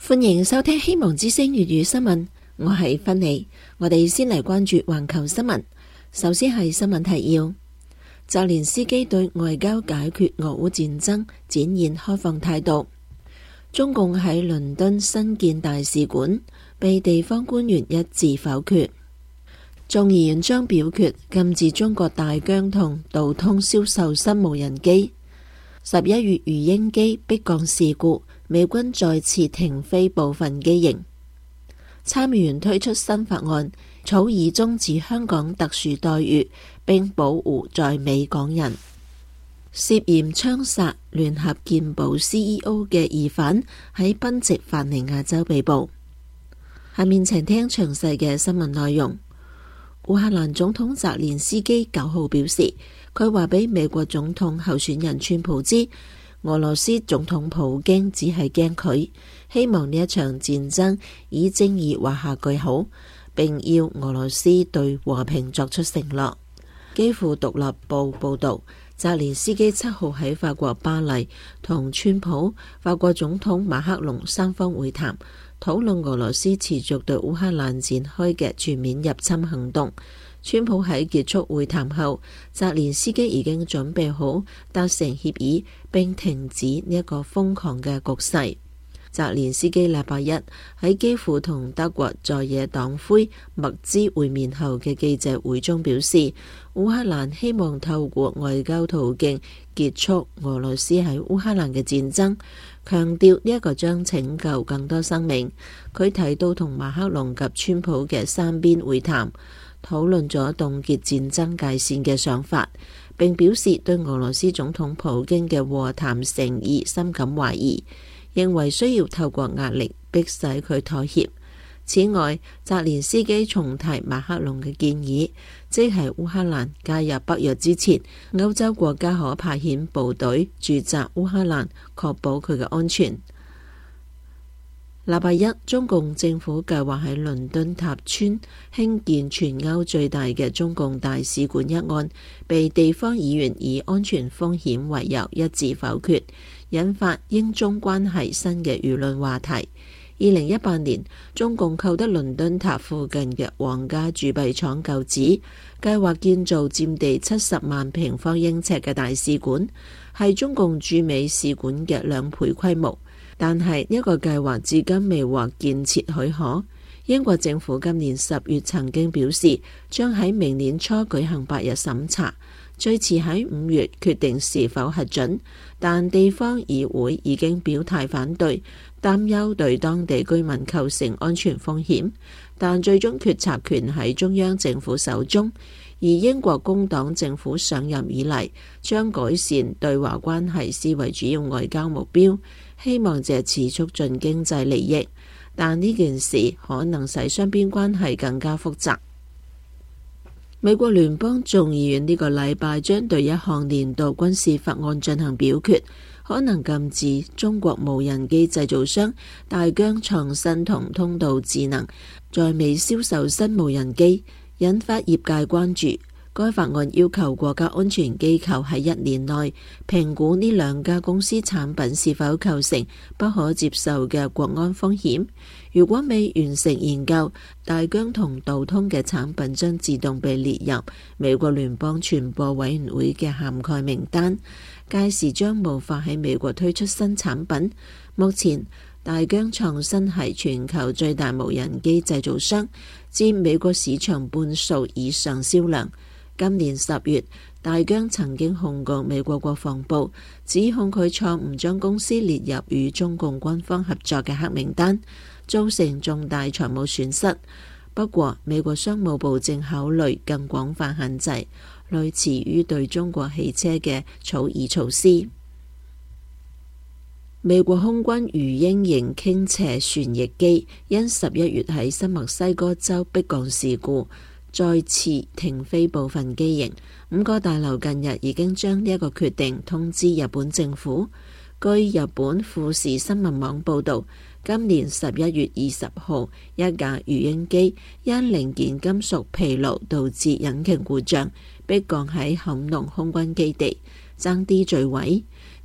歡迎收聽希望之聲粵語新聞，我係芬妮。我哋先嚟關注環球新聞。首先係新聞提要：澤連斯基對外交解決俄烏戰爭展現開放態度。中共喺倫敦新建大使館被地方官員一致否決。眾議院將表決禁止中國大疆同道通銷售新無人機。11月魚鷹機迫降事故，美軍再次停飛部分機型。參議員推出新法案，草擬終止香港特殊待遇，並保護在美港人。涉嫌槍殺聯合健保 CEO 嘅疑犯喺賓夕法尼亞州被捕。下面請聽詳細嘅新聞內容。烏克蘭總統澤連斯基9號表示，佢話俾美國總統候選人川普知，俄羅斯總統普京只係驚佢，希望呢一場戰爭以正義畫下句號，並要俄羅斯對和平作出承諾。基輔獨立報報道，澤連斯基7號喺法國巴黎同川普、法國總統馬克龍三方會談，討論俄羅斯持續對烏克蘭展開嘅全面入侵行動。川普喺結束會談後，澤連斯基已經準備好達成協議並停止呢一個瘋狂嘅局勢。澤連斯基禮拜一喺基輔同德國在野黨魁默茲會面後嘅記者會中表示，烏克蘭希望透過外交途徑結束俄羅斯喺烏克蘭嘅戰爭，強調呢一個將拯救更多生命。佢提到同馬克龍及川普嘅三邊會談，討論咗凍結戰爭界線嘅想法，並表示對俄羅斯總統普京嘅和談誠意深感懷疑，認為需要透過壓力迫使佢妥協。此外，澤連斯基重提馬克龍嘅建議，即係烏克蘭加入北約之前，歐洲國家可派遣部隊駐紮烏克蘭，確保佢嘅安全。禮拜一，中共政府計劃喺倫敦塔村興建全歐最大嘅中共大使館一案，被地方議員以安全風險為由一致否決，引發英中關係新嘅輿論話題。2018年，中共購得倫敦塔附近嘅皇家鑄幣廠舊址，計劃建造佔地70萬平方英尺嘅大使館，係中共駐美使館嘅2倍規模。但係呢個計劃至今未獲建設許可。英國政府今年10月曾經表示，將喺明年初舉行8日審查，最遲喺5月決定是否核准。但地方議會已經表態反對，擔憂對當地居民構成安全風險。但最終決策權喺中央政府手中。而英國工黨政府上任以嚟，將改善對華關係視為主要外交目標，希望借此促進經濟利益。但呢件事可能使雙邊關係更加複雜。美國聯邦眾議院呢個禮拜將對一項年度軍事法案進行表決，可能禁止中國無人機製造商大疆創新同通道智能在美銷售新無人機，引發業界關注。該法案要求國家安全機構喺1年內評估呢2家公司產品是否構成不可接受嘅國安風險。如果未完成研究，大疆同道通嘅產品將自動被列入美國聯邦傳播委員會嘅涵蓋名單，屆時將無法喺美國推出新產品。目前，大疆創新係全球最大無人機製造商，佔美國市場半數以上銷量。今年10月，大疆曾經控告美國國防部，指控佢錯誤將公司列入與中共軍方合作嘅黑名單，造成重大財務損失。不過，美國商務部正考慮更廣泛限制，類似於對中國汽車嘅草擬措施。美國空軍魚鷹型傾斜旋翼機因11月喺新墨西哥州迫降事故，再次停飛部分機型。5個大樓近日已經將呢一個決定通知日本政府。據日本富士新聞網報道，今年11月20號，一架魚鷹機因零件金屬疲勞導致引擎故障，迫降喺肯農空軍基地，爭啲墜毀。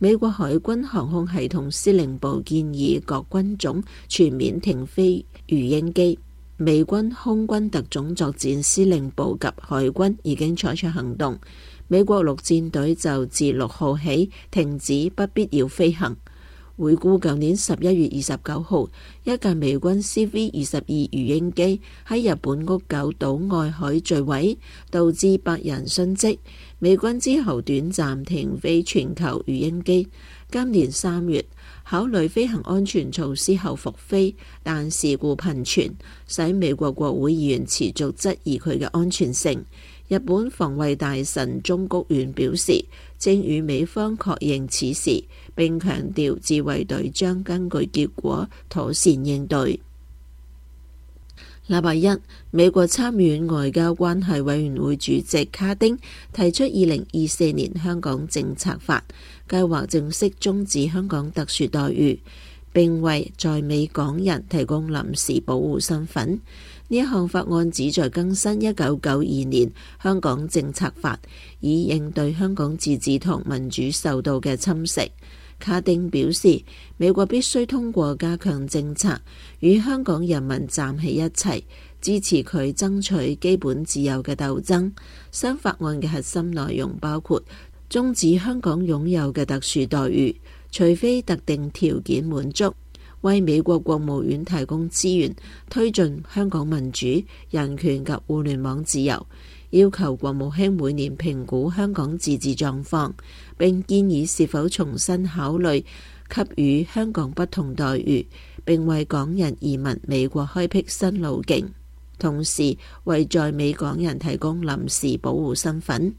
美國海軍航空系統司令部建議各軍種全面停飛魚鷹機。美軍空軍特種作戰司令部及海軍已經採取行動。美國陸戰隊就自6號起停止不必要飛行。回顧舊年11月29號，一架美軍 CV-22 魚鷹機喺日本屋久島外海墜毀，導致8人殉職。美軍之後短暫停飛全球魚鷹機。今年3月，考慮飛行安全措施後復飛，但事故頻傳，使美國國會議員持續質疑佢嘅安全性。日本防衛大臣中谷元表示，正與美方確認此事，並強調自衛隊將根據結果妥善應對。禮拜一，美國參議院外交關係委員會主席卡丁提出2024年香港政策法，計劃正式終止香港特殊待遇，並為在美港人提供臨時保護身份。呢一項法案旨在更新1992年香港政策法，以應對香港自治同民主受到嘅侵蝕。卡丁表示，美國必須通過加強政策，與香港人民站喺一齊，支持佢爭取基本自由嘅鬥爭。新法案嘅核心內容包括終止香港擁有嘅特殊待遇，除非特定條件滿足，為美國國務院提供資源，推進香港民主、人權及互聯網自由，要求國務卿每年評估香港自治狀況，並建議是否重新考慮給予香港不同待遇，並為港人移民美國開闢新路徑，同時為在美港人提供臨時保護身份。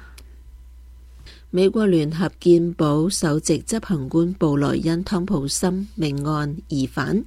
美國聯合健保首席執行官布萊恩·湯普森命案疑犯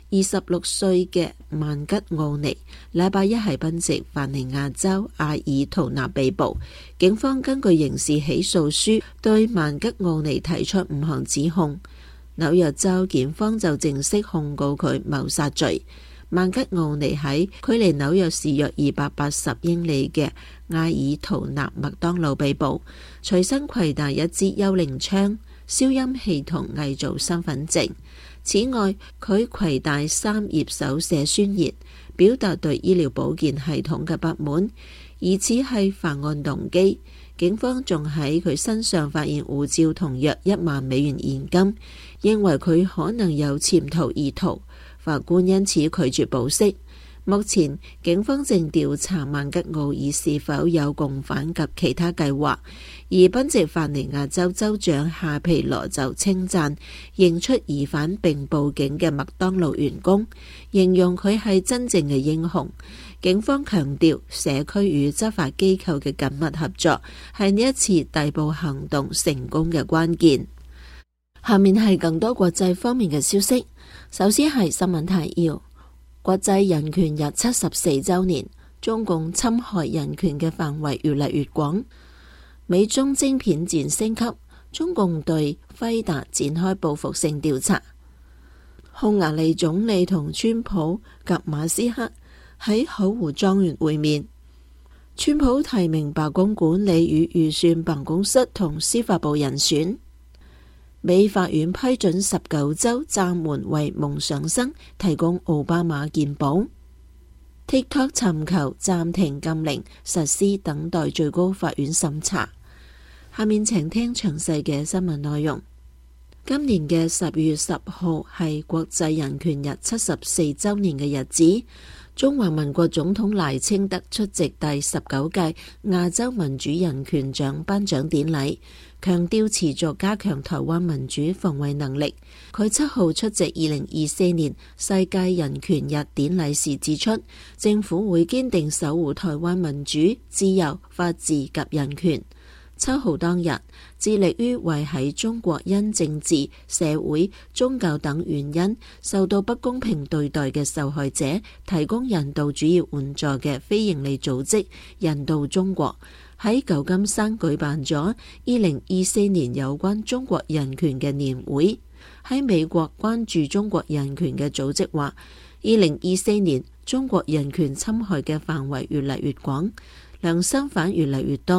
26歲嘅曼吉奧尼，禮拜一喺賓夕凡尼亞州阿爾圖納被捕。警方根據刑事起訴書對曼吉奧尼提出5項指控。紐約州檢方就正式控告佢謀殺罪。曼吉奧尼喺距離紐約市約280英里嘅阿爾圖納麥當勞被捕，隨身攜帶一支幽靈槍、消音器同偽造身份證。此外，佢攜帶3頁手寫宣言，表達對醫療保健系統嘅不滿，疑似係犯案動機。警方仲喺佢身上發現護照同約1萬美元現金，認為佢可能有潛逃意圖。法官因此拒絕保釋。目前警方正調查曼吉奧爾是否有共犯及其他計劃，而賓夕凡尼亞州州長夏皮羅就稱讚認出疑犯並報警嘅麥當勞員工，形容佢係真正嘅英雄。警方強調社區與執法機構嘅緊密合作係呢一次逮捕行動成功嘅關鍵。下面係更多國際方面嘅消息。首先係新聞提要：國際人權日74週年，中共侵害人權嘅範圍越嚟越廣。美中晶片戰升級，中共對輝達展開報復性調查。匈牙利總理同川普及馬斯克喺口湖莊園會面。川普提名白宮管理與預算辦公室同司法部人選。美法院批准19週暫緩為夢想生提供奧巴馬健保。TikTok 尋求暫停禁令，實施等待最高法院審查。下面請聽詳細嘅新聞內容。今年嘅12月10號係國際人權日74週年嘅日子。中華民國總統賴清德出席第19屆亞洲民主人權獎頒獎典禮，強調持續加強台灣民主防衛能力。佢7號出席2024年世界人權日典禮時指出，政府會堅定守護台灣民主、自由、法治及人權。7號當日，致力於為喺中國因政治、社會、宗教等原因受到不公平對待嘅受害者提供人道主義援助嘅非營利組織人道中國喺舊金山舉辦咗2024年有關中國人權嘅年會。喺美國關注中國人權嘅組織話，2024年中國人權侵害嘅範圍越嚟越廣，良心犯越嚟越多，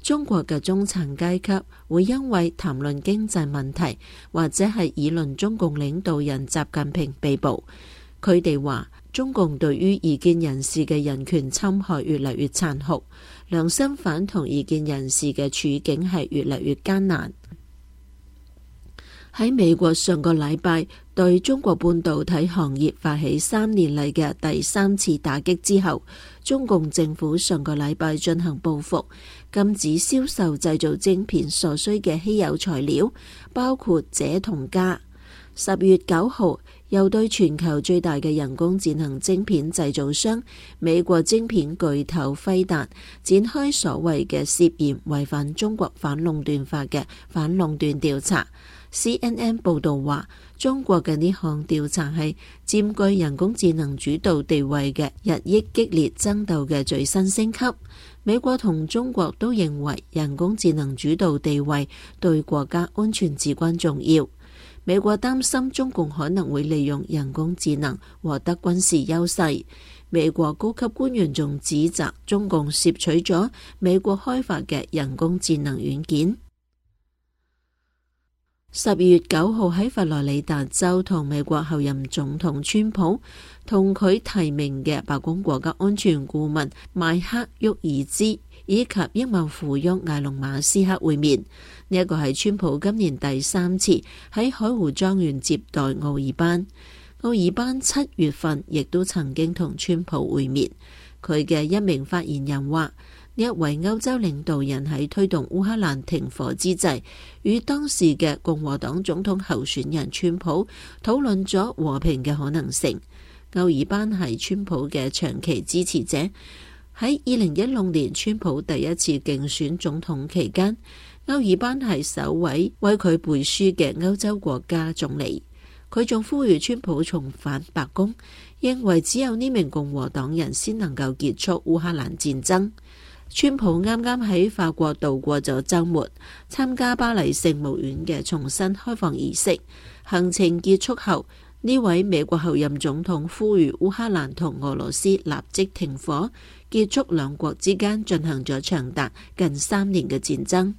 中國嘅中產階級會因為談論經濟問題或者係議論中共領導人習近平被捕。佢哋話中共對於異見人士嘅人權侵害越嚟越殘酷，良心犯同異見人士嘅處境係越嚟越艱難。喺美國上個禮拜對中國半導體行業發起3年嚟嘅第3次打擊之後，中共政府上個禮拜進行報復，禁止銷售製造晶片所需嘅稀有材料，包括鍺同鎵。10月9號，又對全球最大嘅人工智能晶片製造商美國晶片巨頭輝達展開所謂嘅涉嫌違反中國反壟斷法嘅反壟斷調查。CNN 報道話，中國嘅呢項調查係佔據人工智能主導地位嘅日益激烈爭鬥嘅最新升級。美國同中國都認為人工智能主導地位對國家安全至關重要。美國擔心中共可能會利用人工智能獲得軍事優勢。美國高級官員仲指責中共竊取咗美國開發嘅人工智能軟件。12月9號喺佛羅里達州同美國後任總統川普同佢提名嘅白宮國家安全顧問邁克·沃爾茲以及億萬富翁埃隆·馬斯克會面。呢一個係川普今年第3次喺海湖莊園接待奧爾班。奧爾班7月份亦都曾經同川普會面。佢嘅一名發言人話，呢一位歐洲領導人喺推動烏克蘭停火之際，與當時嘅共和黨總統候選人川普討論咗和平嘅可能性。奧爾班係川普嘅長期支持者。喺2016年川普第一次競選總統期間，奧爾班係首位為佢背書嘅歐洲國家總理。佢仲呼籲川普重返白宮，認為只有呢名共和黨人先能夠結束烏克蘭戰爭。川普啱啱喺法國度過咗週末，參加巴黎聖母院嘅重新開放儀式。行程結束後，呢位美國後任總統呼籲烏克蘭同俄羅斯立即停火，結束兩國之間進行咗長達近3年嘅戰爭。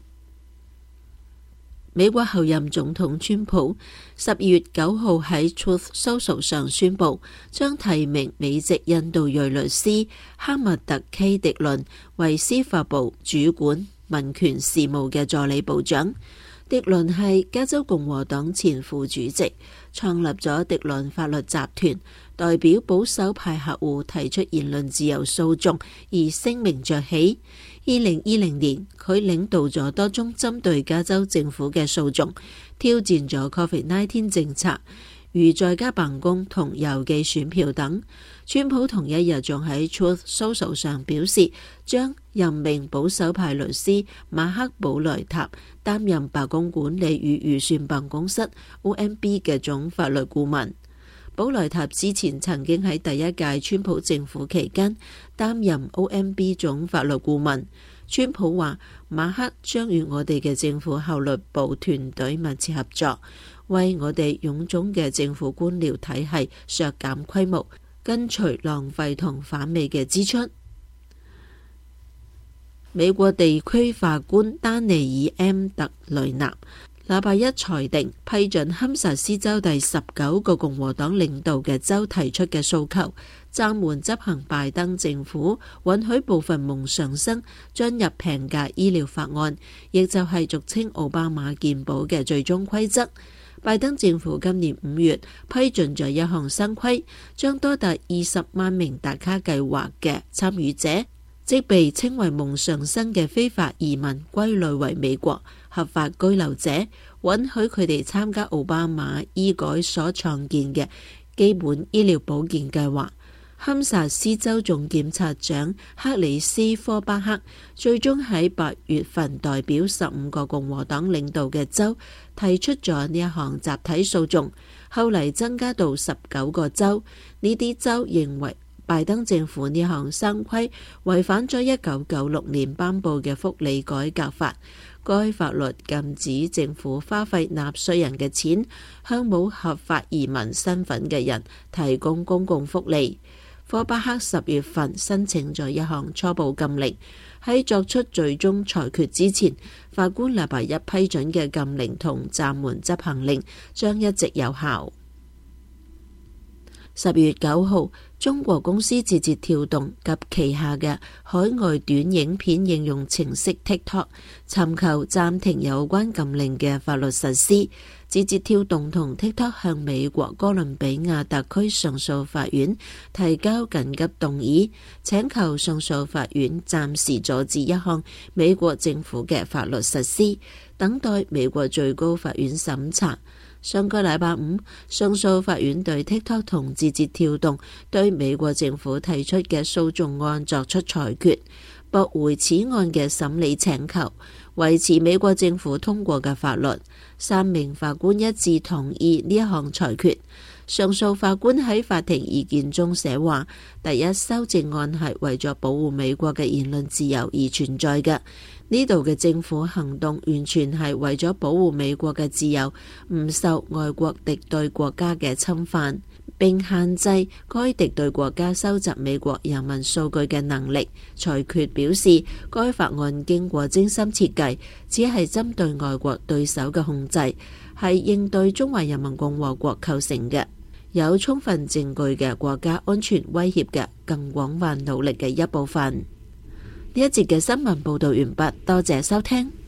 美國後任總統川普12月9號喺 Truth Social 上宣布，將提名美籍印度裔律師哈默特 K 迪倫為司法部主管民權事務嘅助理部長。迪倫係加州共和黨前副主席，創立咗迪倫法律集團，代表保守派客戶提出言論自由訴訟而聲名鵲起。2020年，佢領導咗多宗針對加州政府嘅訴訟，挑戰咗 COVID-19 政策，如在家辦公同郵寄選票等。川普同一日仲喺 Truth Social 上表示，將任命保守派律師馬克·寶萊塔擔任白宮管理與預算辦公室 OMB 嘅總法律顧問。寶萊塔之前曾經喺第一屆川普政府期間擔任 OMB 總法律顧問。川普話，馬克將與我哋嘅政府效率部團隊密切合作，為我哋臃腫嘅政府官僚體系削減規模，根除浪費同反美嘅支出。美國地區法官丹尼爾 M 特雷納禮拜一裁定批准堪薩斯州第19個共和黨領導嘅州提出嘅訴求，暫緩執行拜登政府允許部分蒙上生進入平價醫療法案，亦就係俗稱奧巴馬健保嘅最終規則。拜登政府今年5月批准咗一項新規，將多達20萬名達卡計劃嘅參與者，即被稱為蒙上生嘅非法移民歸類為美國合法居留者，允許佢哋參加奧巴馬醫改所創建嘅基本醫療保健計劃。堪薩斯州總檢察長克里斯科巴克最終喺8月份代表15個共和黨領導嘅州提出咗呢一項集體訴訟，後嚟增加到19個州。呢啲州認為拜登政府呢項新規違反咗1996年頒布嘅福利改革法。該法律禁止政府花費納稅人嘅錢向冇合法移民身份嘅人提供公共福利。 科巴克10月份申請咗一項初步禁令，喺作出最終裁決之前，法官禮拜一批准嘅禁令同暫緩執行令將一直有效。10月9號，中國公司字節跳動及旗下嘅海外短影片應用程式 TikTok 尋求暫停有關禁令嘅法律實施。字節跳動同 TikTok 向美國哥倫比亞特區上訴法院提交緊急動議，請求上訴法院暫時阻止一項美國政府嘅法律實施，等待美國最高法院審查。上個禮拜五，上訴法院對 TikTok 同字節跳動對美國政府提出嘅訴訟案作出裁決，駁回此案嘅審理請求，維持美國政府通過嘅法律。3名法官一致同意呢一項裁決。上訴法官喺法庭意見中寫話：第一，修正案係為咗保護美國嘅言論自由而存在嘅。呢度嘅政府行動完全係為咗保護美國嘅自由，唔受外國敵對國家嘅侵犯，並限制該敵對國家收集美國人民數據嘅能力。裁決表示，該法案經過精心設計，只係針對外國對手嘅控制，係應對中華人民共和國構成嘅有充分證據嘅國家安全威脅嘅更廣泛努力嘅一部分。呢一節嘅新聞報道完畢，多謝收聽。